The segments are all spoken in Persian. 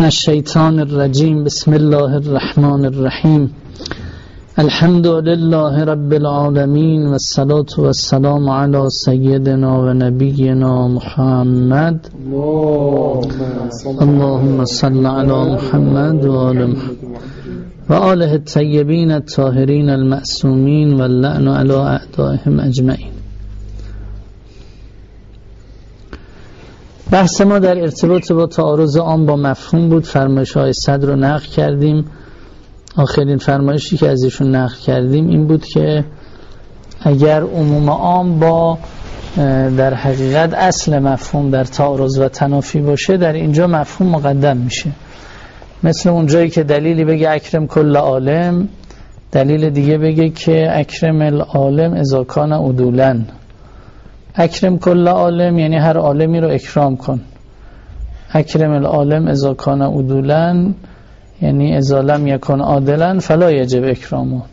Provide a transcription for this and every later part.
الشیطان الرجیم. بسم الله الرحمن الرحیم. الحمد لله رب العالمین و الصلاة و السلام علی سیدنا و نبینا محمد. اللهم صل علی محمد و آل محمد و آله الطیبین الطاهرین المعصومین و اللعن علی اعدائهم اجمعین. بحث ما در ارتباط با تعارض عام با مفهوم بود. فرمایش های صدر رو نقل کردیم. آخرین فرمایشی که از ایشون نقل کردیم این بود که اگر عموم عام با در حقیقت اصل مفهوم در تعارض و تنافی باشه، در اینجا مفهوم مقدم میشه. مثل اونجایی که دلیلی بگه اکرم کل عالم، دلیل دیگه بگه که اکرم العالم اذا کان عدولا. اکرم کل عالم یعنی هر عالمی رو اکرام کن. اکرم العالم اذا کان عدولا یعنی اذا لم یکن عادلا فلا یجب اکرامه.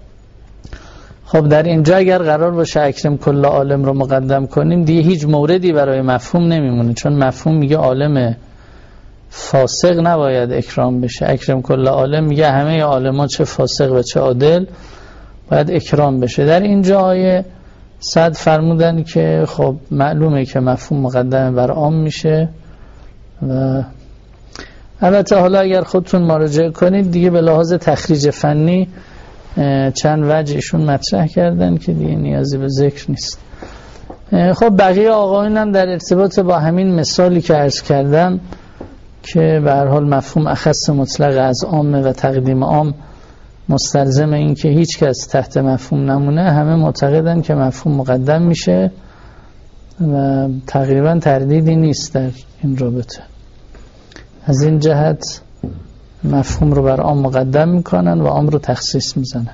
خب در اینجا اگر قرار باشه اکرم کل عالم رو مقدم کنیم، دیگه هیچ موردی برای مفهوم نمیمونه، چون مفهوم میگه عالم فاسق نباید اکرام بشه. اکرم کل عالم میگه همه عالمان چه فاسق و چه عادل باید اکرام بشه. در اینجا آیه صد فرمودن که خب معلومه که مفهوم مقدم بر عام میشه و البته حالا اگر خودتون مراجعه کنید دیگه به لحاظ تخریج فنی چند وجهشون مطرح کردن که دیگه نیازی به ذکر نیست. خب بقیه آقایون هم در ارتباط با همین مثالی که عرض کردم که به هر حال مفهوم اخص مطلق از عامه و تقدیم عام مستلزم این که هیچ کس تحت مفهوم نمونه، همه معتقدن که مفهوم مقدم میشه و تقریبا تردیدی نیست در این رابطه. از این جهت مفهوم رو بر عام مقدم میکنن و عام رو تخصیص میزنن.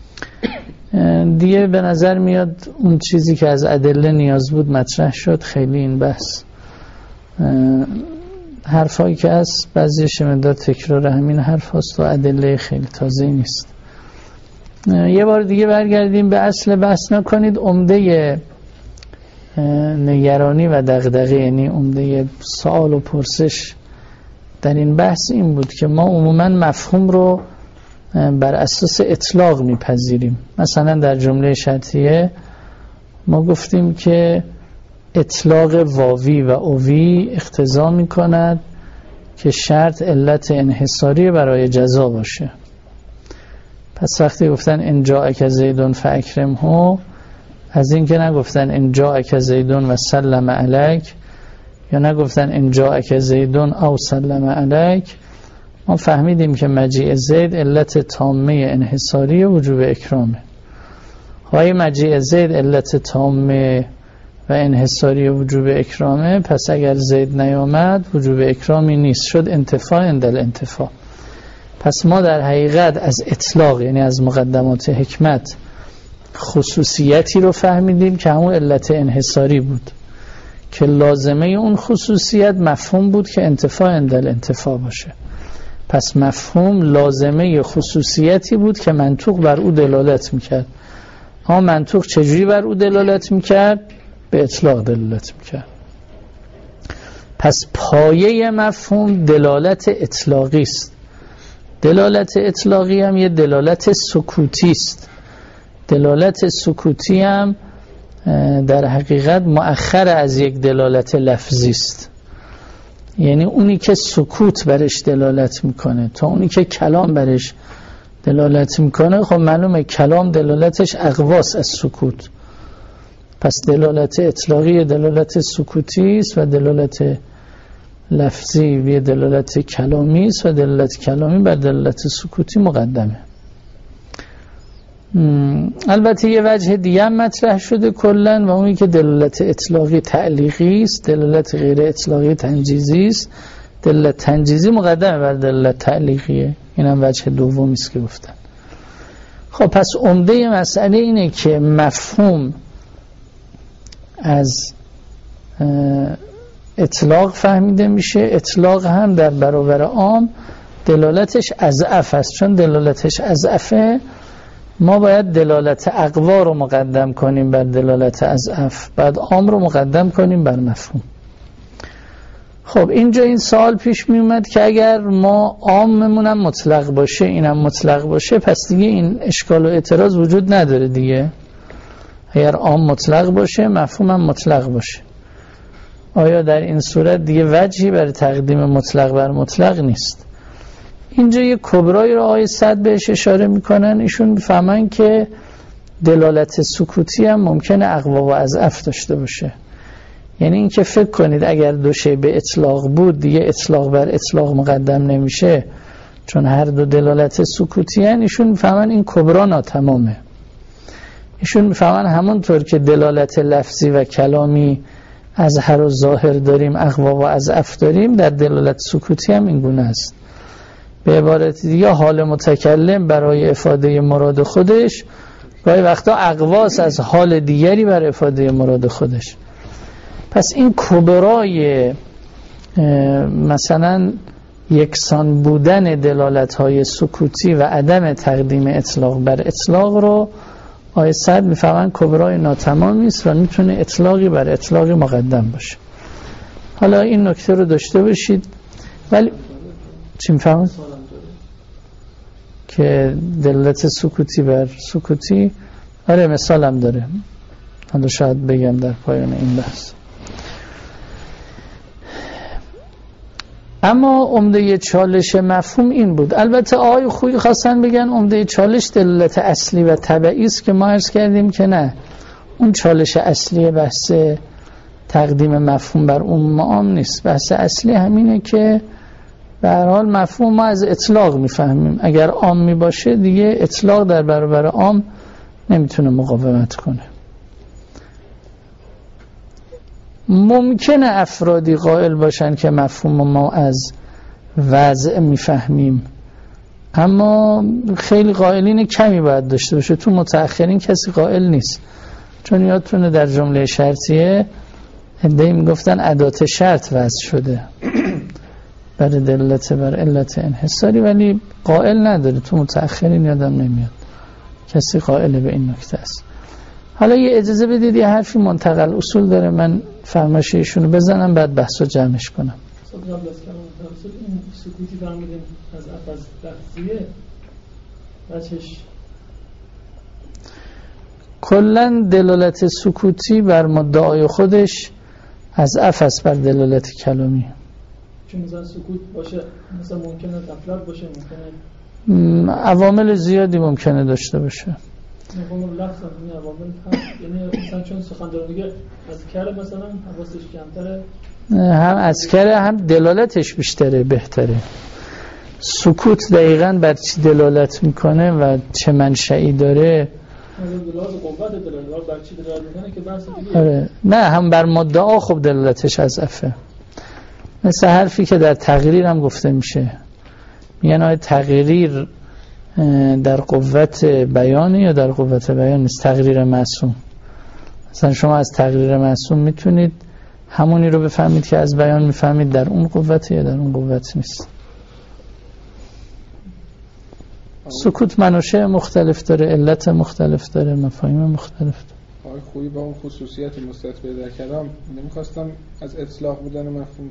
دیگه به نظر میاد اون چیزی که از ادله نیاز بود مطرح شد. خیلی این بحث حرفایی که از بعضیش مقدار تکرار همین حرف هست و ادله خیلی تازه نیست. یه بار دیگه برگردیم به اصل بحث. نکنید عمده نگرانی و دغدغه، یعنی عمده سوال و پرسش در این بحث این بود که ما عموما مفهوم رو بر اساس اطلاق میپذیریم. مثلا در جمله شرطیه ما گفتیم که اطلاق واوی و اوی اقتضا میکند که شرط علت انحصاری برای جزا باشه. پس وقتی گفتن ان جاءک زیدون فاکرمه، از این که نگفتن ان جاءک زیدون و سلم علیک، یا نگفتن ان جاءک زیدون او سلم علیک، ما فهمیدیم که مجیء زید علت تامه انحصاری وجوب اکرامه. های مجیء زید علت تامه و انحصاری وجوب اکرامه، پس اگر زید نیامد وجوب اکرامی نیست، شد انتفاع اندل انتفاع. پس ما در حقیقت از اطلاق، یعنی از مقدمات حکمت، خصوصیتی رو فهمیدیم که همون علت انحصاری بود که لازمه اون خصوصیت مفهوم بود که انتفاع اندل انتفاع باشه. پس مفهوم لازمه خصوصیتی بود که منطوق بر او دلالت میکرد. اما منطوق چجوری بر او دلالت میکرد؟ به اطلاق دلالت میکرد. پس پایه مفهوم دلالت اطلاقی است. دلالت اطلاقی هم یه دلالت سکوتی است. دلالت سکوتی هم در حقیقت مؤخر از یک دلالت لفظی است. یعنی اونی که سکوت برش دلالت میکنه تا اونی که کلام برش دلالت میکنه. خب معلومه کلام دلالتش اقواس از سکوت. پس دلالت اطلاقی دلالت سکوتی است و دلالت لفظی به دلالت کلامی است و دلالت کلامی بر دلالت سکوتی مقدمه. البته یه وجه دیگه هم مطرح شده کلن و اونی که دلالت اطلاقی تعلیقی است، دلالت غیر اطلاقی تنجیزی است. دلالت تنجیزی مقدمه بر دلالت تعلیقیه. این هم وجه دومی است که گفتن. خب پس عمده مسئله اینه که مفهوم از اطلاق فهمیده میشه. اطلاق هم در برابر عام دلالتش اضعف است. چون دلالتش اضعفه ما باید دلالت اقوا رو مقدم کنیم بر دلالت اضعف، بعد عام رو مقدم کنیم بر مفهوم. خب اینجا این سوال پیش می اومد که اگر ما عاممون هم مطلق باشه اینم مطلق باشه پس دیگه این اشکال و اعتراض وجود نداره دیگه. اگر عام مطلق باشه مفهوم هم مطلق باشه، آیا در این صورت دیگه وجهی برای تقدیم مطلق بر مطلق نیست؟ اینجا یه کبرایی رو آیه صد بهش اشاره میکنن. ایشون میفهمن که دلالت سکوتی هم ممکنه اقوا و اضعف داشته باشه. یعنی این که فکر کنید اگر دو شی به اطلاق بود دیگه اطلاق بر اطلاق مقدم نمیشه چون هر دو دلالت سکوتی هن. ایشون میفهمن این کبرا ناتمامه. ایشون میفهمن همونطور که دلالت لفظی و کلامی از هر و ظاهر داریم اقوا و اضعف داریم، در دلالت سکوتی هم این گونه است. به عبارت دیگه حال متکلم برای افاده مراد خودش گاهی وقتا اقواس از حال دیگری برای افاده مراد خودش. پس این کبرای مثلا یکسان بودن دلالت‌های سکوتی و عدم تقدیم اطلاق بر اطلاق رو آیه صد میفهمن کبرای ناتمامی است و میتونه اطلاقی بر اطلاقی مقدم باشه. حالا این نکته رو داشته باشید. ولی چی میفهمید؟ که دلالت سکوتی بر سکوتی، آره مثالم داره، حالا شاید بگم در پایان این بحث. اما عمده چالش مفهوم این بود. البته آقای خویی خواستن بگن عمده چالش دلالت اصلی و طبعی است که ما عرض کردیم که نه، اون چالش اصلی بحث تقدیم مفهوم بر عموم عام نیست. بحث اصلی همینه که به هر حال مفهوم ما از اطلاق میفهمیم. اگر عامی باشه دیگه اطلاق در برابر عام نمیتونه مقاومت کنه. ممکنه افرادی قائل باشن که مفهوم ما از وضع میفهمیم، اما خیلی قائلین کمی باید داشته باشه. تو متأخرین کسی قائل نیست، چون یادتونه در جمله شرطیه عده‌ای میگفتن ادات شرط وضع شده برای دلالت بر علت انحصاری، ولی قائل نداره. تو متأخرین یادم نمیاد کسی قائل به این نکته است. حالا یه اجازه بدید یه حرفی منتقل اصول داره، من فرمایششونو بزنم بعد بحثو جمعش کنم. قبل از این سکوتی فرمودیم از افز لفظیه بچش کلن دلالت سکوتی بر مدعای خودش از افز بر دلالت کلامی. چون مثلا سکوت باشه مثلا ممکنه غفلت باشه، ممکنه عوامل زیادی ممکنه داشته باشه. مفهوم لفظ هم عوامل هست، یعنی مثلا چون سخنرانی اذکر مثلا حواسش کمتره، هم اذکر هم دلالتش بیشتره بهتره. سکوت دقیقاً بر چی دلالت میکنه و چه منشئی داره، دلالت قوت دلالت بر چی دلالت میکنه که بحث دیگه. آره. نه هم بر مدعا خب دلالتش از افه. مثل حرفی که در تقریر هم گفته میشه، میگن آیا تقریر در قوت بیانی یا در قوت بیان نیست؟ تقریر معصوم. مثلا شما از تقریر معصوم میتونید همونی رو بفهمید که از بیان میفهمید در اون قوت یا در اون قوت نیست. سکوت منوشه مختلف داره، علت مختلف داره، مفاهیم مختلف داره. آقای خویی با اون خصوصیت مستتبع در کلام نمیخواستم از اطلاق بودن مفهوم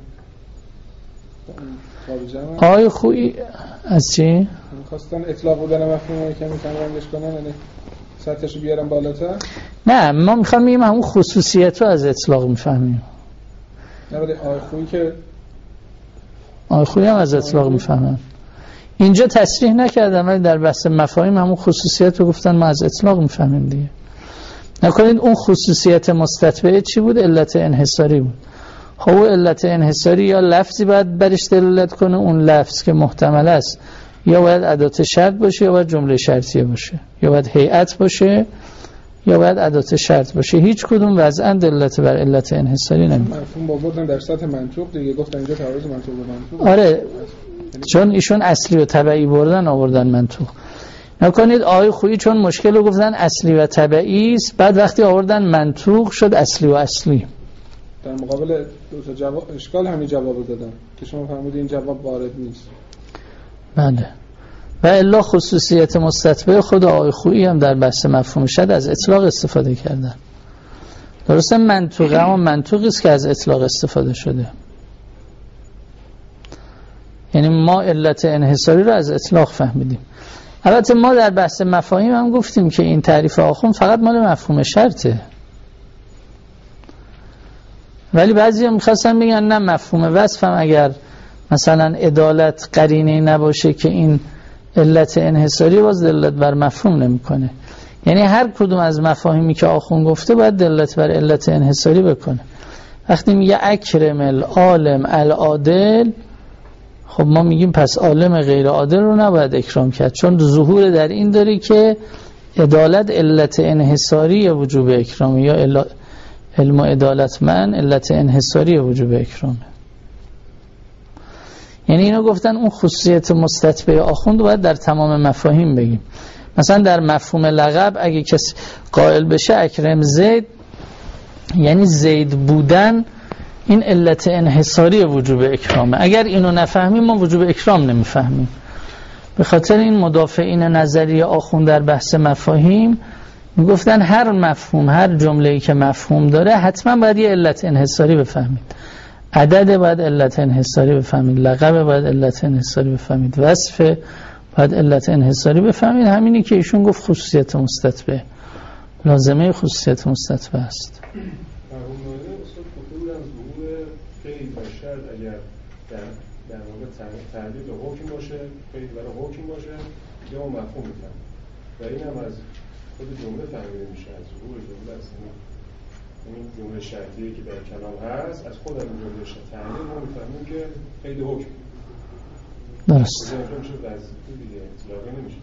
آقای خویی از چی؟ می‌خواستن اطلاق بودن مفهوم رو کمی کمرنگش کنن، یعنی سطحش رو بیارن بالاتر. نه، ما میخوام بگیم همون خصوصیت رو از اطلاق میفهمیم. نه ولی آقای خویی که آقای خویی هم از اطلاق میفهمن. اینجا تصریح نکردم ولی در بحث مفاهیم همون خصوصیت رو گفتن ما از اطلاق میفهمیم دیگه. نکنید اون خصوصیت مستتبعه چی بود؟ علت انحصاری بود. خب علت انحصاری یا لفظی باید برش دلالت کنه، اون لفظ که محتمل است یا باید ادات شرط باشه یا باید جمله شرطیه باشه، یا باید هیئت باشه یا باید ادات شرط باشه. هیچ کدوم وضعاً دلالت بر علت انحصاری نمیکنه. مفهوم آوردن در سطح منطوق دیگه، گفتن اینجا تعارض منطوق به منطوق. آره، چون ایشون اصلی و طبعی آوردن منطوق. نکنید آقای خویی چون مشکل رو گفتن اصلی و طبعی است، بعد وقتی آوردن منطوق شد اصلی و اصلی. در مقابل دو تا جواب اشکال همین جواب دادن که شما فرمودید این جواب وارد نیست. بله. و الا خصوصیت مستتبع خود آقای خویی هم در بحث مفهوم شد از اطلاق استفاده کردن. درسته منطوقه، اما منطوقی است که از اطلاق استفاده شده. یعنی ما علت انحصاری رو از اطلاق فهمیدیم. البته ما در بحث مفاهیم هم گفتیم که این تعریف آخوند فقط مال مفهوم شرطه، ولی بعضی هم میخواستن بگن نه مفهوم وصف هم اگر مثلا عدالت قرینه نباشه که این علت انحصاری باز دلالت بر مفهوم نمیکنه. یعنی هر کدوم از مفاهیمی که آخوند گفته باید دلالت بر علت انحصاری بکنه. وقتی میگه اکرم العالم العادل، خب ما میگیم پس عالم غیر عادل رو نباید اکرام کرد، چون ظهور در این داره که عدالت علت انحصاری وجوب اکرام، یا علم و عدالت من علت انحصاری وجوب اکرامه. یعنی اینو گفتن اون خصوصیت مستتبع آخوند باید در تمام مفاهیم بگیم. مثلا در مفهوم لقب اگه کسی قائل بشه اکرم زید، یعنی زید بودن این علت انحصاری وجوب اکرامه. اگر اینو نفهمیم ما وجوب اکرام نمیفهمیم. به خاطر این مدافعین نظریه آخوند در بحث مفاهیم میگفتن هر مفهوم، هر جمله‌ای که مفهوم داره حتما باید یه علت انحصاری بفهمید. عدد باید علت انحصاری بفهمید، لقب باید علت انحصاری بفهمید، وصف باید علت انحصاری بفهمید. همینی که ایشون گفت خصوصیت مستتبع، لازمه خصوصیت مستتبع است. اگر در واقع تعدید حکم باشه، قید برای حکم باشه، یا مفهوم میفهم و این هم از خود جمله فهمیده میشه، از ظهور جمله است. این جمله شرطیه که در کلام هست از خود از جمله شرطیه ما میفهمیم که قید حکم درست میشه، وظیفه دیگه اطلاقی نمیشه.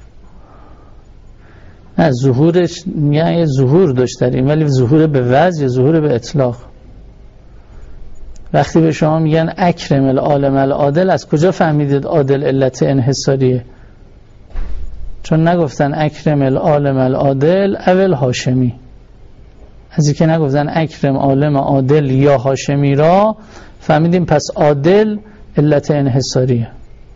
نه ظهورش یعنی ظهور داشت در این، ولی ظهور به وضع یا ظهور به اطلاق. وقتی به شما میگن اکرم العالم العادل، از کجا فهمیدید عادل علت انحصاریه؟ چون نگفتن اکرم العالم العادل اول هاشمی. از اینکه نگفتن اکرم عالم عادل یا هاشمی را، فهمیدیم پس عادل علت انحصاریه.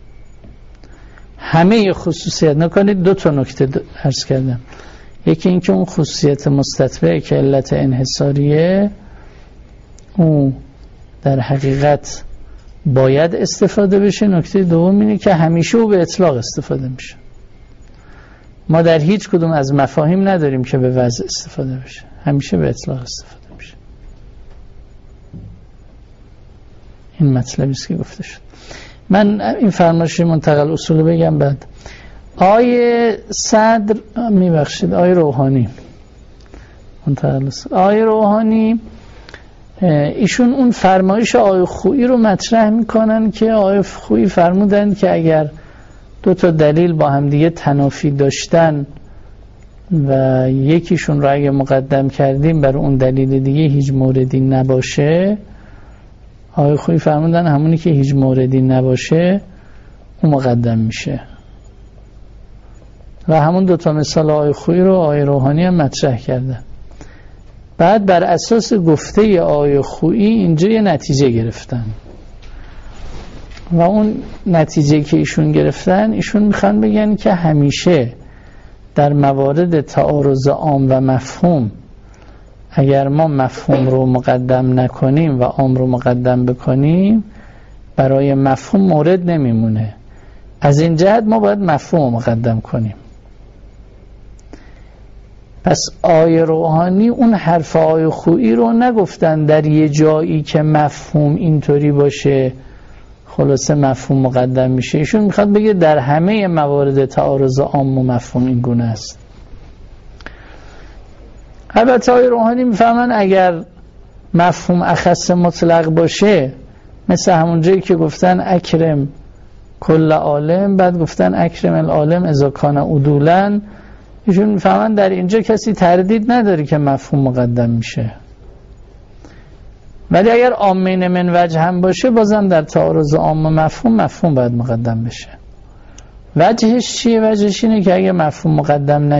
همه خصوصیت نکنید. دو تا نکته عرض کردم. یکی اینکه اون خصوصیت مستتبع که علت انحصاریه اون در حقیقت باید استفاده بشه. نکته دوم اینه که همیشه او به اطلاق استفاده میشه. ما در هیچ کدوم از مفاهیم نداریم که به وضع استفاده بشه، همیشه به اطلاق استفاده میشه. این مطلبی است که گفته شد. من این فرمایش منتقل اصول بگم بعد. آیه صدر میبخشید آیه روحانی منتقل اصول. آیه روحانی ایشون اون فرمایش آیه خویی رو مطرح میکنن که آیه خویی فرمودن که اگر دو تا دلیل با هم دیگه تنافی داشتن و یکیشون رو اگه مقدم کردیم بر اون دلیل دیگه هیچ موردی نباشه، آیه خویی فرمودن همونی که هیچ موردی نباشه اون مقدم میشه. و همون دو تا مثال آیه خویی رو آیه روحانی هم مطرح کردن. بعد بر اساس گفته آیه خویی اینجا یه نتیجه گرفتن و اون نتیجه که ایشون گرفتن، ایشون میخوان بگن که همیشه در موارد تعارض عام و مفهوم اگر ما مفهوم رو مقدم نکنیم و عام رو مقدم بکنیم برای مفهوم مورد نمیمونه. از این جهت ما باید مفهوم رو مقدم کنیم. پس آیه روحانی اون حرف آیه خویی رو نگفتن در یه جایی که مفهوم اینطوری باشه خلاصه مفهوم مقدم میشه. ایشون میخواد بگه در همه موارد تعارض عام و مفهوم این گونه است. البته آیه روحانی میفهمن اگر مفهوم اخص مطلق باشه، مثل همون جایی که گفتن اکرم کل عالم، بعد گفتن اکرم العالم اذا کان عدولا، ایشون میفهمن در اینجا کسی تردید نداره که مفهوم مقدم میشه. ولی اگر عامین من وجه هم باشه، بازم در تعارض عام و مفهوم باید مقدم بشه. وجهش چیه؟ وجهش اینه که اگه مفهوم مقدم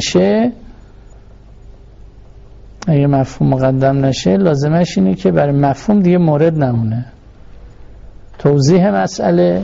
نشه لازمش اینه که برای مفهوم دیگه مورد نمونه. توضیح مسئله.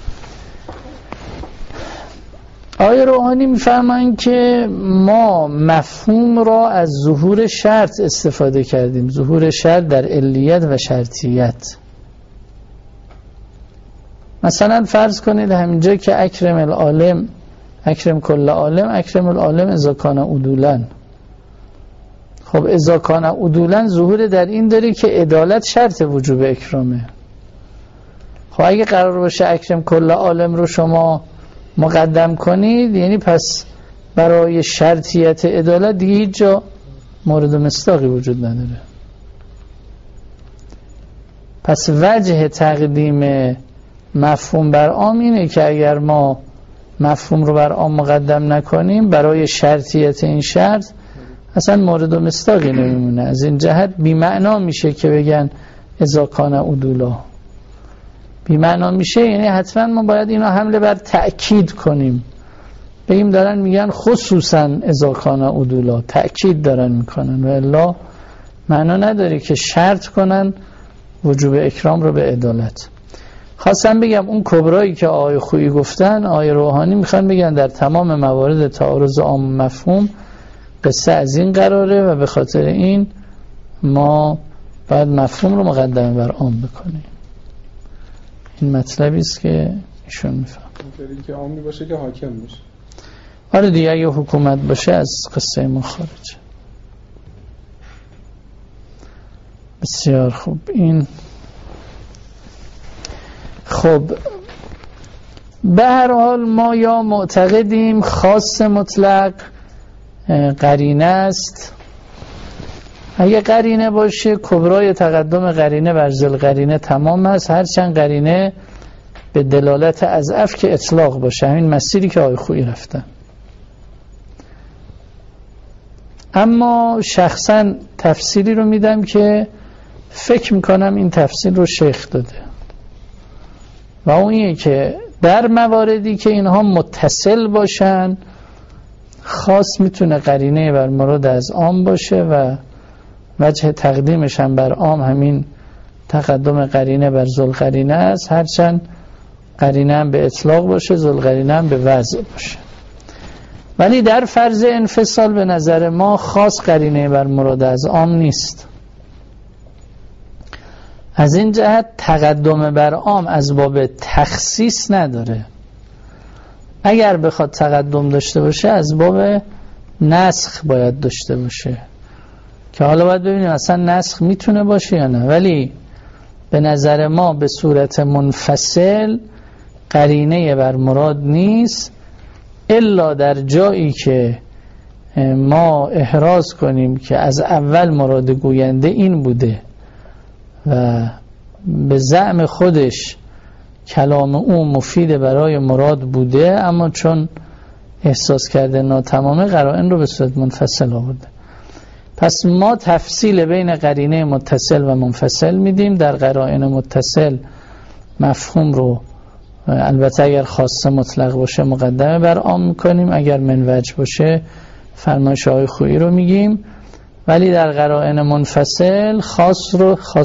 آیه روحانی میفرمایند که ما مفهوم را از ظهور شرط استفاده کردیم، ظهور شرط در علیت و شرطیت. مثلا فرض کنید همینجا که اکرم العالم اکرم کل عالم اکرم العالم اذا کان عدولا. خب اذا کان عدولا ظهور در این داره که عدالت شرط وجوب اکرامه. خب اگه قرار باشه اکرم کل عالم رو شما مقدم کنید، یعنی پس برای شرطیت عدالت دیگه هیچ جا مورد مصداقی وجود نداره. پس وجه تقدیم مفهوم بر عام اینه که اگر ما مفهوم رو بر عام مقدم نکنیم، برای شرطیت این شرط اصلا مورد مصداقی نمیمونه. از این جهت بی معنا میشه که بگن اذا کان عدولا. بی معنا میشه یعنی حتما ما باید اینا حمله بر تأکید کنیم، بگیم دارن میگن خصوصا اذا کان عدولا، تأکید دارن میکنن، و الا معنا نداره که شرط کنن وجوب اکرام رو به عدالت. خواستم بگم اون کبرایی که آقای خویی گفتن، آقای روحانی میخوان بگن در تمام موارد تعارض عام مفهوم قصه از این قراره و به خاطر این ما باید مفهوم رو مقدمه بر عام بکنیم. این مطلبی است که ایشون میفهم. اینطوری که عامی باشه که حاکم باشه. آره دیگه اگه حکومت باشه از قصه ما خارجه. بسیار خوب. این خب به هر حال ما یا معتقدیم خاص مطلق قرینه است. اگه قرینه باشه کبرای تقدم قرینه بر ذل قرینه تمام است، هرچند قرینه به دلالت اضعف که اطلاق باشه، همین مسیری که آقای خویی رفتن. اما شخصا تفسیری رو میدم که فکر میکنم این تفسیر رو شیخ داده، و اون اینه که در مواردی که اینها متصل باشن خاص میتونه قرینه بر مراد از عام باشه و وجه تقدیمش هم بر عام همین تقدم قرینه بر ذل قرینه است، هرچند قرینه هم به اطلاق باشه، ذل قرینه هم به وضع باشه. ولی در فرض انفصال به نظر ما خاص قرینه بر مراد از عام نیست. از این جهت تقدم بر عام از باب تخصیص نداره. اگر بخواد تقدم داشته باشه از باب نسخ باید داشته باشه، که حالا باید ببینیم اصلا نسخ میتونه باشه یا نه. ولی به نظر ما به صورت منفصل قرینه بر مراد نیست، الا در جایی که ما احراز کنیم که از اول مراد گوینده این بوده و به زعم خودش کلام او مفید برای مراد بوده، اما چون احساس کرده ناتمامه قرائن رو به صورت منفصل آورده. پس ما تفصیل بین قرینه متصل و منفصل میدیم. در قرائن متصل مفهوم رو البته اگر خاصه مطلق باشه مقدمه بر عام میکنیم، اگر من وجه باشه فرمایش آقای خویی رو میگیم. ولی در قرائن منفصل خاص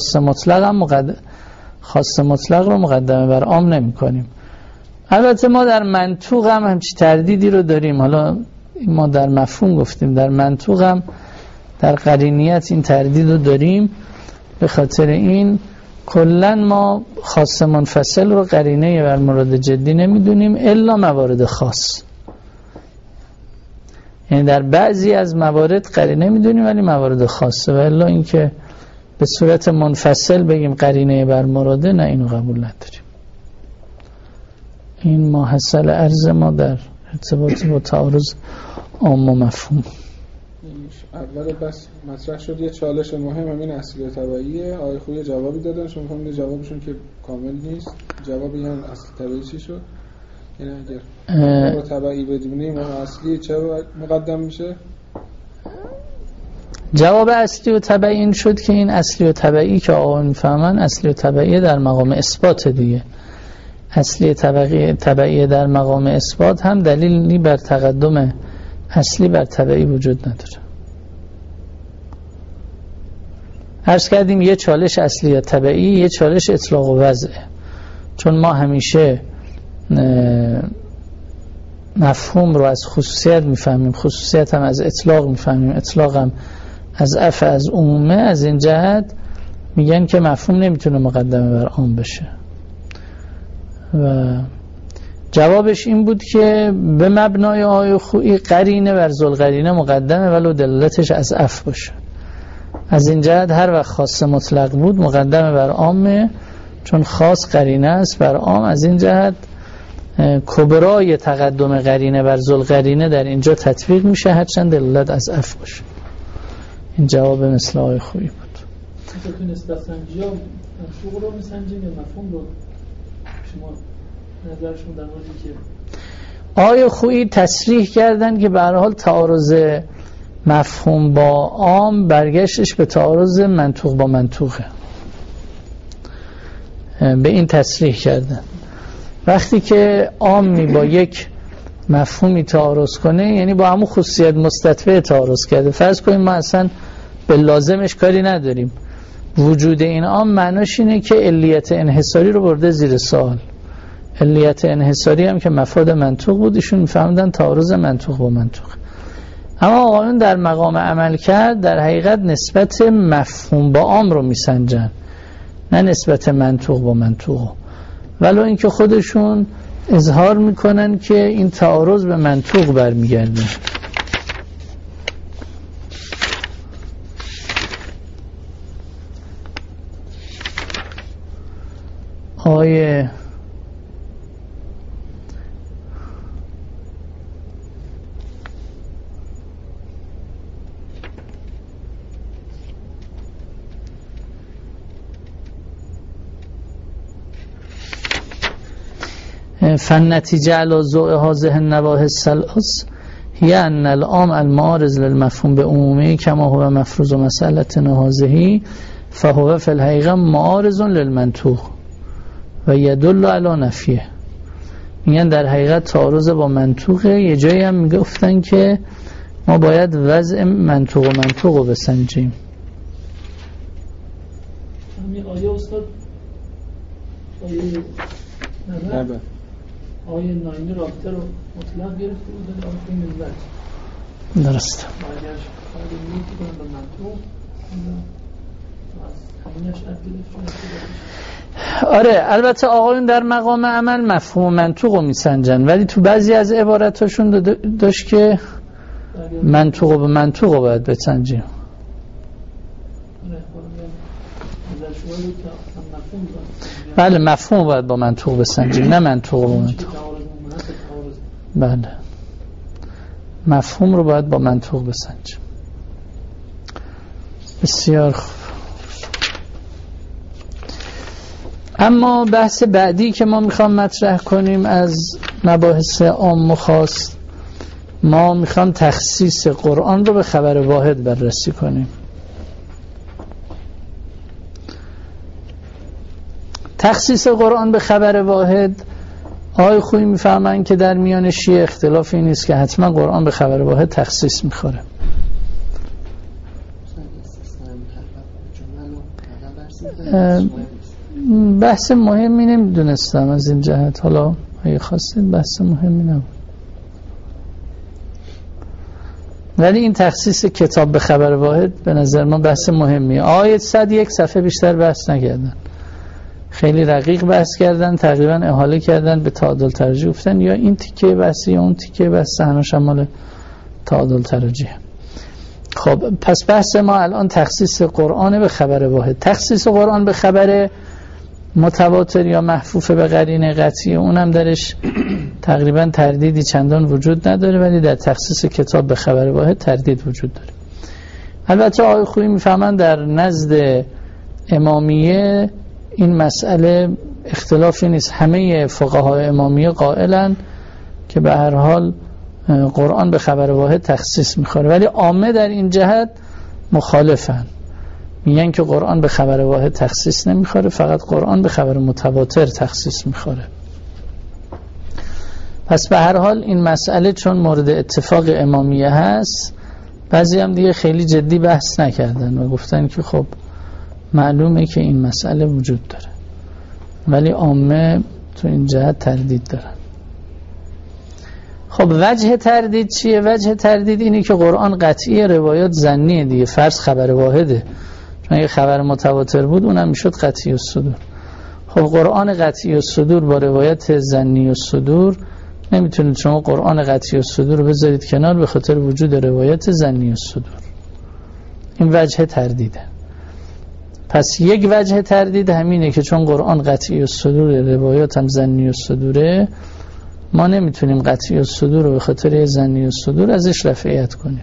مطلق رو مقدمه بر عام نمی کنیم. البته ما در منطوق هم همچی تردیدی رو داریم. حالا ما در مفهوم گفتیم، در منطوق هم در قرینیت این تردید رو داریم. به خاطر این کلن ما خاص منفصل رو قرینه بر مراد جدی نمیدونیم الا موارد خاص. یعنی در بعضی از موارد قرینه میدونیم ولی موارد خاصه، و الا اینکه به صورت منفصل بگیم قرینه بر مراده، نه، اینو قبول نداریم. این ماحصل عرض ما در ارتباط با تعارض عام و مفهوم. اول بس مطرح شد یه چالش مهم همین اصلی و تبعیه. آقای خویی جوابی دادن، شما فهمیدید جوابشون که کامل نیست. جوابی هم اصلی تبعی چی شد؟ یعنی اگر تبعی بدونیم اون اصلی چه مقدم میشه؟ جواب اصلی و تبعی این شد که این اصلی و تبعی که آقا میفهمن اصلی و تبعی در مقام اثبات دیگه. اصلی تبعی در مقام اثبات هم دلیلی بر تقدم اصلی بر تبعی وجود نداره. عرض کردیم یه چالش اصلی و تبعی، یه چالش اطلاق و وضعه. چون ما همیشه مفهوم رو از خصوصیت میفهمیم، خصوصیت هم از اطلاق میفهمیم، اطلاق هم از عفو از عمومه. از این جهت میگن که مفهوم نمیتونه مقدمه بر عام بشه. و جوابش این بود که به مبنای آیه خویی قرینه بر ذوالقرینه مقدمه ولو دلالتش از اف باشه. از این جهت هر وقت خاص مطلق بود مقدمه بر عامه، چون خاص قرینه است بر عام. از این جهت کبرای تقدم قرینه بر ذوالقرینه در اینجا تطبیق میشه هرچند دلالت از اف باشه. این جواب مثل آیه خویی بود. تو نسبت سنجی ها منطوق رو میسنجیم یا مفهوم رو؟ شما نظرشون در موردی که آیه خویی تصریح کردن که به هر حال تعارض مفهوم با عام برگشتش به تعارض منطوق با منطوقه، به این تصریح کردن. وقتی که عامی با یک مفهومی تعارض کنه یعنی با همون خصوصیت مستتبع تعارض کرده. فرض کنیم ما اصلا به لازمش کاری نداریم، وجود این عام معناش اینه که علیت انحصاری رو برده زیر سوال. علیت انحصاری هم که مفاد منطوق بود، ایشون می‌فهمیدن تعارض منطوق با منطوق. اما آقایون در مقام عمل کرد در حقیقت نسبت مفهوم با عام رو میسنجن، نه نسبت منطوق با منطوق. ولو اینکه خودشون اظهار میکنن که این تعارض به منطوق برمیگرده. آیه فالنتیجه علی ضوء هذه النواحی الثلاث هی ان العام المعارض للمفهوم به عمومی کما هو مفروض مسئله هذه فهو فی الحقیقه معارض للمنطوق و یدل علی نفیه. میگن در حقیقت تعارض با منطوقه. یه جایی هم میگفتن که ما باید وضع منطوق و منطوق رو بسنجیم. همین آیه استاد آیه نبه آیه ناینی رابطه رو مطلق گرفته بود آیه این ملت درسته. باید آیه نیتی کنم به منطوق از همینش ادگیرش. آره البته آقایون در مقام عمل مفهوم منطوق رو میسنجن، ولی تو بعضی از عبارتاشون داشت که منطوق به منطوق رو باید بسنجیم. بله مفهوم باید با منطوق بسنجیم، نه منطوق با منطوق. بله مفهوم رو باید با منطوق بسنجیم. بسیار خوب. اما بحث بعدی که ما میخوام مطرح کنیم از مباحث عام و خاص، ما میخوام تخصیص قرآن رو به خبر واحد بررسی کنیم. تخصیص قرآن به خبر واحد، آقای خویی میفهمن که در میان شیعه اختلافی نیست که حتما قرآن به خبر واحد تخصیص میخوره. بحث مهمی نمیدونستم از این جهت، حالا اگه خواستید بحث مهمی نبود، ولی این تخصیص کتاب به خبر واحد به نظر ما بحث مهمیه. آیه 101 صفحه بیشتر بحث نکردن، خیلی رقیق بحث کردن، تقریبا احاله کردن به تعادل ترجیح، گفتن یا این تیکه بحثی یا اون تیکه بحث، همه شمال تعادل ترجیح. خب پس بحث ما الان تخصیص قرآن به خبر واحد. تخصیص قرآن به خبر متواتر یا محفوف به قرینه قطعی، اونم درش تقریبا تردیدی چندان وجود نداره، ولی در تخصیص کتاب به خبر واحد تردید وجود داره. البته آقای خویی میفهمن در نزد امامیه این مسئله اختلافی نیست، همه فقهای امامیه قائلن که به هر حال قرآن به خبر واحد تخصیص میخوره، ولی عامه در این جهت مخالفن، میگن که قرآن به خبر واحد تخصیص نمیخوره، فقط قرآن به خبر متواتر تخصیص میخوره. پس به هر حال این مسئله چون مورد اتفاق امامیه هست، بعضی هم دیگه خیلی جدی بحث نکردن و گفتن که خب معلومه که این مسئله وجود داره، ولی عامه تو این جهت تردید دارن. خب وجه تردید چیه؟ وجه تردید اینه که قرآن قطعی، روایات ظنیه دیگه. فرض خبر واحده، چون اگه خبر متواتر بود اونم میشد قطعی الصدور. خب قرآن قطعی الصدور با روایت ظنی الصدور، نمیتونید شما قرآن قطعی الصدور رو بذارید کنار به خاطر وجود روایت ظنی الصدور. این وجه تردیده. پس یک وجه تردید همینه که چون قرآن قطعی الصدور، روایات هم ظنی الصدوره، ما نمیتونیم قطعی الصدور رو به خاطر ظنی الصدور ازش رفعیت کنیم.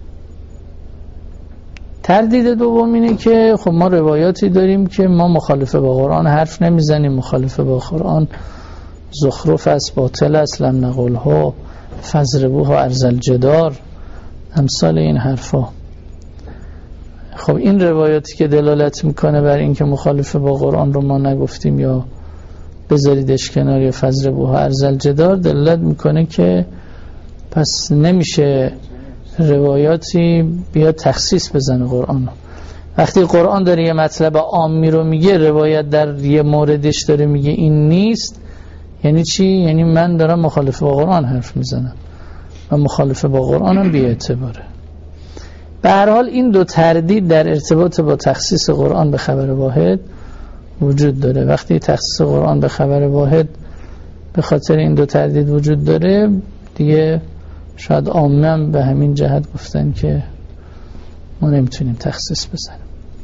تردید دوم اینه که خب ما روایاتی داریم که ما مخالفه با قرآن حرف نمیزنیم، مخالفه با قرآن زخرف است، باطل است، لم نقلها، فضربوها ارذل جدار، امثال این حرفا. خب این روایاتی که دلالت میکنه بر این که مخالفه با قرآن رو ما نگفتیم یا بذاریدش کنار یا فضربوها ارذل جدار، دلالت میکنه که پس نمیشه روایاتی بیا تخصیص بزنه قرآن. وقتی قرآن داره یه مطلب عامی رو میگه، روایت در یه موردش داره میگه این نیست، یعنی چی؟ یعنی من دارم مخالفه با قرآن حرف میزنم و مخالفه با قرآن هم بی اعتباره. به هر حال این دو تردید در ارتباط با تخصیص قرآن به خبر واحد وجود داره. وقتی تخصیص قرآن به خبر واحد به خاطر این دو تردید وجود داره، دیگه شاید عامه به همین جهت گفتن که ما نمیتونیم تخصیص بزنیم.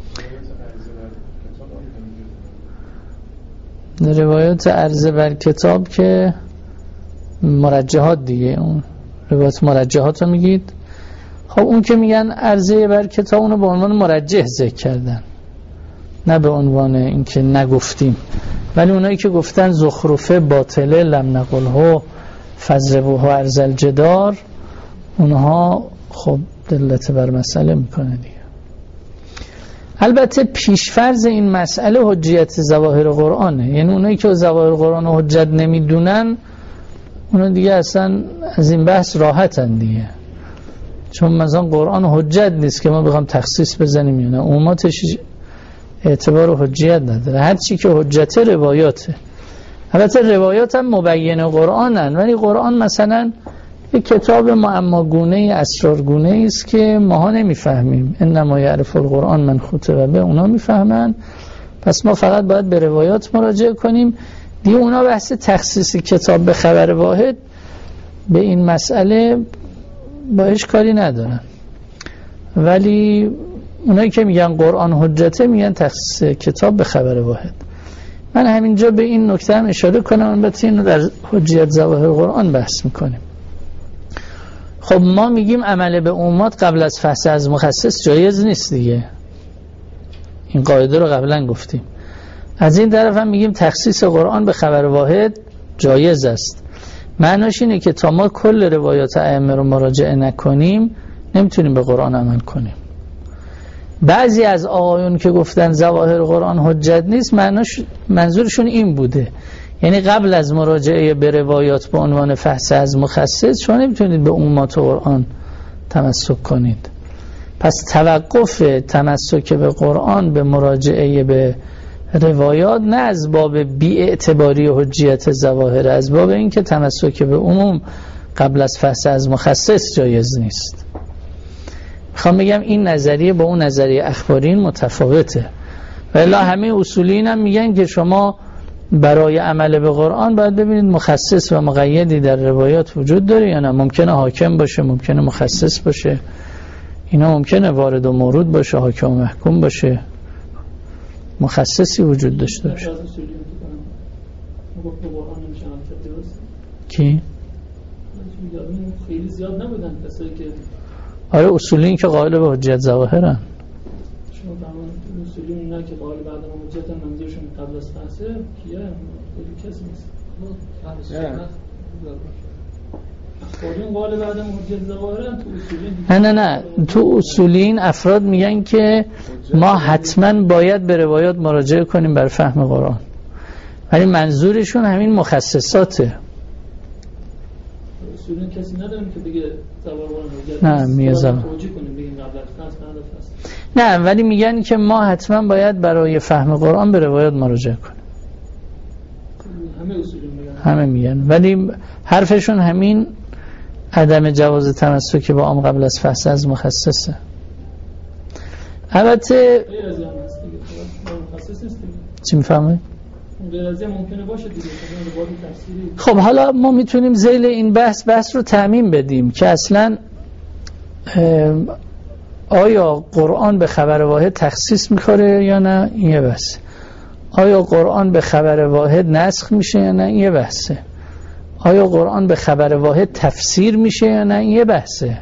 روایات عرضه بر کتاب که مرجحات دیگه، اون روایات مرجحات رو میگید. خب اون که میگن عرضه بر کتاب اونو به عنوان مرجح ذکر کردن، نه به عنوان اینکه نگفتیم. ولی اونایی که گفتن زخرفه باطله، لم نقلها، فضربوها ارذل جدار، اونها خب دلالت بر مسئله میکنه دیگه. البته پیشفرض این مسئله حجیت ظواهر قرآنه، یعنی اونایی که ظواهر قرآن رو حجت نمیدونن اونا دیگه اصلا از این بحث راحتن دیگه، چون مثلا قرآن حجت نیست که ما بخوام تخصیص بزنیم یا نه، عموماتش اعتبار و حجیت نداره. هر چی که حجت روایاته. البته روایات هم مبین قرآنن، ولی قرآن مثلا یک کتاب معماگونه اسرارگونه است که ماها نمیفهمیم. انما یعرف القرآن من خطب به، اونا میفهمن، پس ما فقط باید به روایات مراجعه کنیم دیگه. اونا بحث تخصیص کتاب به خبر واحد به این مسئله باش کاری ندارن، ولی اونایی که میگن قرآن حجته میگن تخصیص کتاب به خبر واحد. من همینجا به این نکته هم اشاره کنم، البته اینو در حجیت ظواهر قرآن بحث میکنیم. خب ما میگیم عمل به عمومات قبل از فحص از مخصص جایز نیست دیگه، این قاعده رو قبلا گفتیم. از این طرف هم میگیم تخصیص قرآن به خبر واحد جایز است. معناش اینه که تا ما کل روایات ائمه رو مراجعه نکنیم نمیتونیم به قرآن عمل کنیم. بعضی از آقایون که گفتن ظواهر قرآن حجت نیست، منظورشون این بوده، یعنی قبل از مراجعه به روایات به عنوان فحص از مخصص شما نمیتونید به عمومات قرآن تمسک کنید. پس توقف تمسک به قرآن به مراجعه به روایات نه از باب بی‌اعتباری و حجیت ظواهر، از باب این که تمسک به عموم قبل از فحص از مخصص جایز نیست. میخوام بگم این نظریه با اون نظریه اخبارین متفاوته. ولی همه اصولین هم میگن که شما برای عمل به قرآن باید ببینید مخصص و مقیدی در روایات وجود داره یا نه. ممکنه حاکم باشه، ممکنه مخصص باشه، اینا ممکنه وارد و مورود باشه، حاکم و محکوم باشه، مخصصی وجود داشته باشه. کی؟ خیلی زیاد نبودن کسایی که آره اصولین که قائل به حجت ظواهرن. شما فهمون اصولین نه که قائل بعد حجت منظورشون قبل از فحصه کیه؟ خیلی کسی نیست. اصولین قائل بعد حجت ظواهرن. تو اصولین نه تو اصولین افراد میگن که ما حتما باید به روایات مراجعه کنیم برای فهم قرآن، ولی منظورشون همین مخصصاته. اصولین کسی نداریم که بگه نه میازم نه، ولی میگن که ما حتما باید برای فهم قرآن به روایات مراجعه کنیم. همه میگن، ولی حرفشون همین عدم جواز تمسک با عام قبل از فحص از مخصصه. البته چی میفهمه؟ غیر از این ممکنه باشه دیگه روایت تفسیری. خب حالا ما میتونیم ذیل این بحث رو تعمیم بدیم که اصلا آیا قرآن به خبر واحد تخصیص میکنه یا نه؟ این یه بحثه. آیا قرآن به خبر واحد نسخ میشه یا نه؟ این یه بحثه. آیا قرآن به خبر واحد تفسیر میشه یا نه؟ این یه بحثه.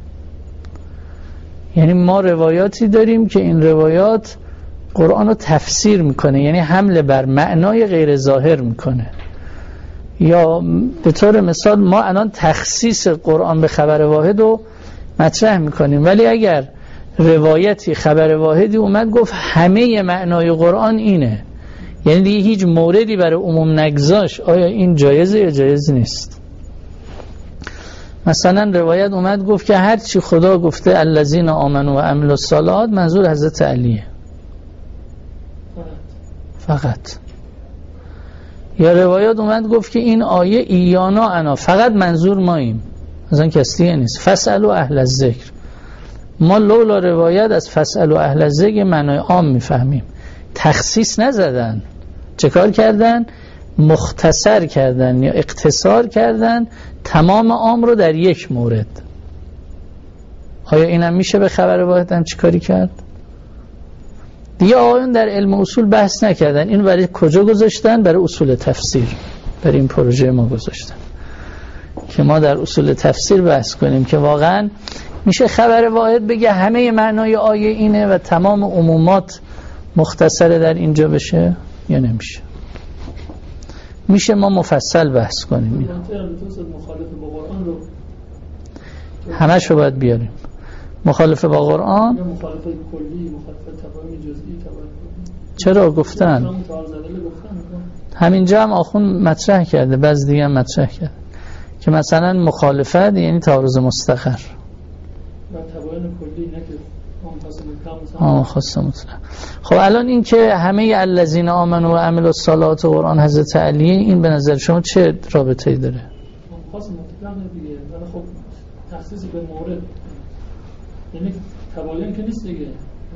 یعنی ما روایاتی داریم که این روایات قرآن رو تفسیر میکنه، یعنی حمله بر معنای غیر ظاهر میکنه. یا به طور مثال ما الان تخصیص قرآن به خبر واحد رو مطرح میکنیم، ولی اگر روایتی خبر واحدی اومد گفت همه معنای قرآن اینه، یعنی دیگه هیچ موردی برای عموم نگذاش، آیا این جایزه یا جایز نیست؟ مثلا روایت اومد گفت که هرچی خدا گفته الذین آمنوا و عملوا الصالحات منظور حضرت علیه فقط. یا روایت اومد گفت که این آیه ایانا انا فقط منظور ماییم، از آن کسی نیست. فاسألوا اهل الذکر، ما لولا روایت از فاسألوا اهل الذکر معنای عام میفهمیم. تخصیص نزدن، چه کار کردن؟ مختصر کردن یا اقتصار کردن تمام عام رو در یک مورد. آیا اینم میشه به خبر واحد هم چی کاری کرد؟ دیگه آقایون در علم اصول بحث نکردن، این برای کجا گذاشتن؟ برای اصول تفسیر، برای این پروژه ما گذاشتن که ما در اصول تفسیر بحث کنیم که واقعا میشه خبر واحد بگه همه معنای آیه اینه و تمام عمومات مختصره در اینجا بشه یا نمیشه؟ میشه ما مفصل بحث کنیم. همه شو باید بیاریم. مخالفه با قرآن؟ مخالفه کلی، مخالفه تباین جزئی، تباین. چرا گفتن؟ همینجا هم آخون مطرح کرده، بعض دیگه هم مطرح کرده که مثلا مخالفت یعنی تعارض مستقر و تباین کلی، نه که خاص مطلق. خب الان این که همه الذین آمنوا و عملوا الصالحات قرآن حضرت علی، این به نظر شما چه رابطه‌ای داره؟ خاص مطلق دیگه، ولی خب تخصیص به مورد، یعنی تباین که نیست دیگه،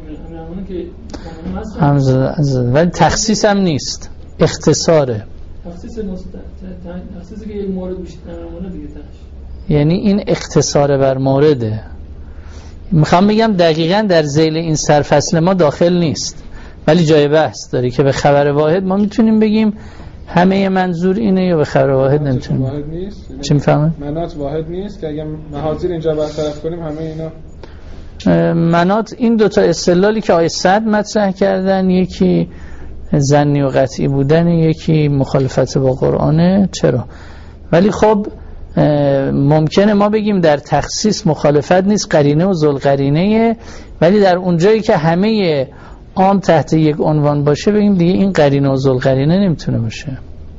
همزده ولی تخصیص هم نیست، اختصاره. تخصیصی که یک مورد بیشتر نمونه دیگه تاش، یعنی این اختصار بر مورده. میخوام بگم دقیقاً در ذیل این سرفصل ما داخل نیست، ولی جای بحث داره که به خبر واحد ما میتونیم بگیم همه منظور اینه یا به خبر واحد نمیتونیم. واحد نیست. چی میفهمه؟ منات واحد نیست که اگه محاذیر اینجا برطرف کنیم همه اینا منات. این دوتا استدلالی که آیه 100 مطرح کردن، یکی ظنی و قطعی بودن، یکی مخالفت با قرآنه. چرا؟ ولی خب ممکنه ما بگیم در تخصیص مخالفت نیست، قرینه و ذوالقرینه، ولی در اونجایی که همه عام تحت یک عنوان باشه بگیم دیگه این قرینه و ذوالقرینه نمیتونه باشه،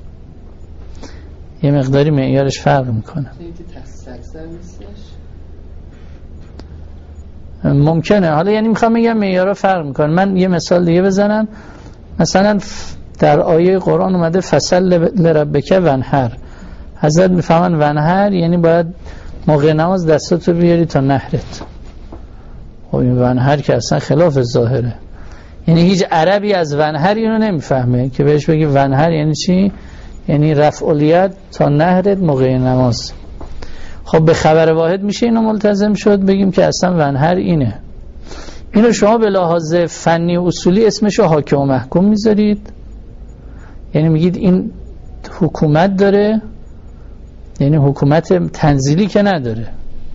یه مقداری معیارش فرق میکنه. ممکنه. حالا یعنی میخوام بگم معیارها فرق میکنه. من یه مثال دیگه بزنم. مثلا در آیه قرآن اومده فصل لربک ونحر، حضرت میفهمن ونحر یعنی باید موقع نماز دستاتو بیاری تا نحرت. خب این ونحر که اصلا خلاف ظاهره، یعنی هیچ عربی از ونحر اینو نمیفهمه که بهش بگی ونحر یعنی چی؟ یعنی رفع الید تا نحرت موقع نماز. خب به خبر واحد میشه اینو ملتزم شد بگیم که اصلا ونحر اینه. اینو شما به لحاظ فنی و اصولی اسمشو حاکم و محکوم میذارید، یعنی میگید این حکومت داره، یعنی حکومت تنزیلی که نداره،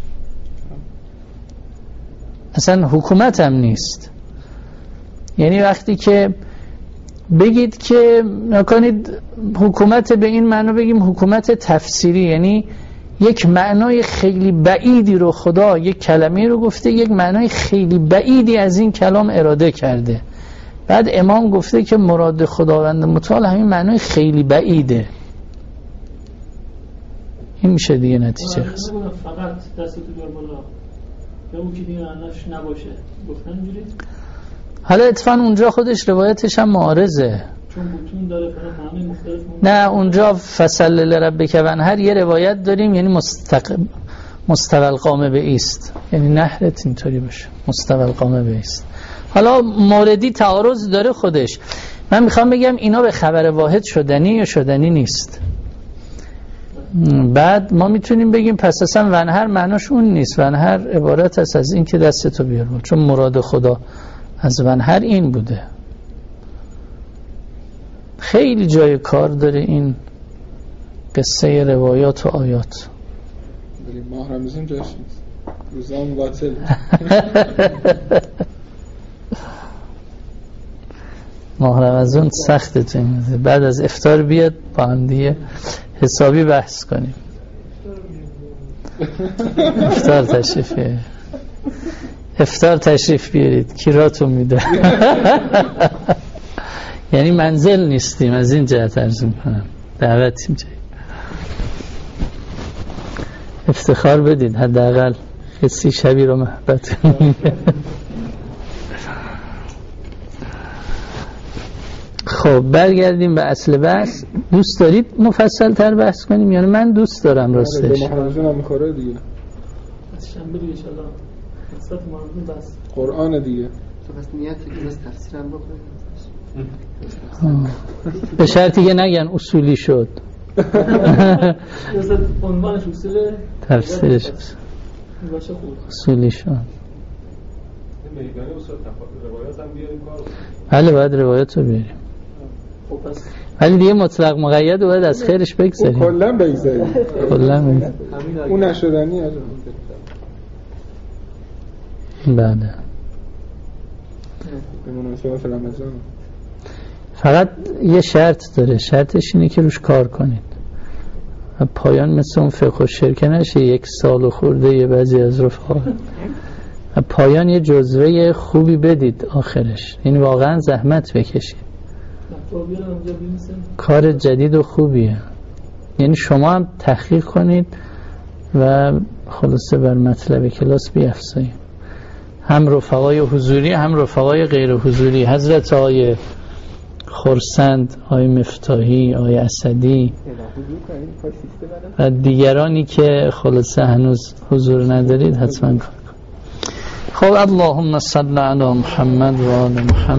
اصلا حکومت هم نیست. یعنی وقتی که بگید که نکنید حکومت به این معنی بگیم حکومت تفسیری، یعنی یک معنای خیلی بعیدی رو خدا یک کلمه رو گفته، یک معنای خیلی بعیدی از این کلام اراده کرده، بعد امام گفته که مراد خداوند متعال همین معنای خیلی بعیده. این میشه دیگه نتیجه خست. فقط دستتو بیار بالا یا اون که دیگه معناش نباشه گفتن اینجوری؟ حالا اتفاقا اونجا خودش روایتش هم معارضه، چون بوتون داره همه مختلف. نه اونجا فصل لربک ونحر یه روایت داریم یعنی مستوى القامه به ایست، یعنی نحرت اینطوری باشه، مستوى القامه به ایست. حالا موردی تعارض داره خودش، من میخوام بگم اینا به خبر واحد شدنی یا شدنی نیست. بعد ما میتونیم بگیم پس اصلا ونهر معناش اون نیست، ونهر عبارت است از این که دستتو بیار، چون مراد خدا از ونهر این بوده. خیلی جای کار داره این قصه روایات و آیات. ولی ماه رمضان جاش نیست، روزام باطل. ماه رمضان سخته تو این مزه. بعد از افطار بیاد با هم دیگه حسابی بحث کنیم. افطار تشریف بیارید، افطار تشریف بیارید، کیراتون میده. یعنی منزل نیستیم، از این جهت عرض میکنم، دعوتیم جایی افتخار بدید، حداقل کسی شبی رو محبت. خب برگردیم به اصل بحث. دوست دارید مفصل تر بحث کنیم؟ یعنی من دوست دارم راستش. به محرمزون هم میخوره دیگه، از شنبه دیگه انشالله نسبت محرمزون بس قرآن دیگه. تو بس نیتی که از تفسیرم بکنیم به شرطی که نگن اصولی شد. عنوانش اصوله، تفسیرش اصولی شد. میگنه اصول روایات هم بیاریم کار. بله باید روایات رو بیاریم، ولی دیگه مطلق مقید باید از خیرش بگذاریم. کلن بگذاریم، کلن اون نشدنی از بله. به مناسبت رمضان فقط یه شرط داره، شرطش اینه که روش کار کنید و پایان مثل اون فقه و شرکه نشه 1 سال و خورده یه بعضی از رفقا. و پایان یه جزوه خوبی بدید آخرش، این واقعا زحمت بکشید، کار جدید و خوبیه. یعنی شما هم تحقیق کنید و خلاصه بر مطلب کلاس بیفزایید، هم رفقای حضوری هم رفقای غیر حضوری، حضرت آقای خرسند، آقای مفتاحی، آقای اسدی و دیگرانی که خلاصه هنوز حضور ندارید حتما کار. خب اللهم صل علی محمد و آل محمد.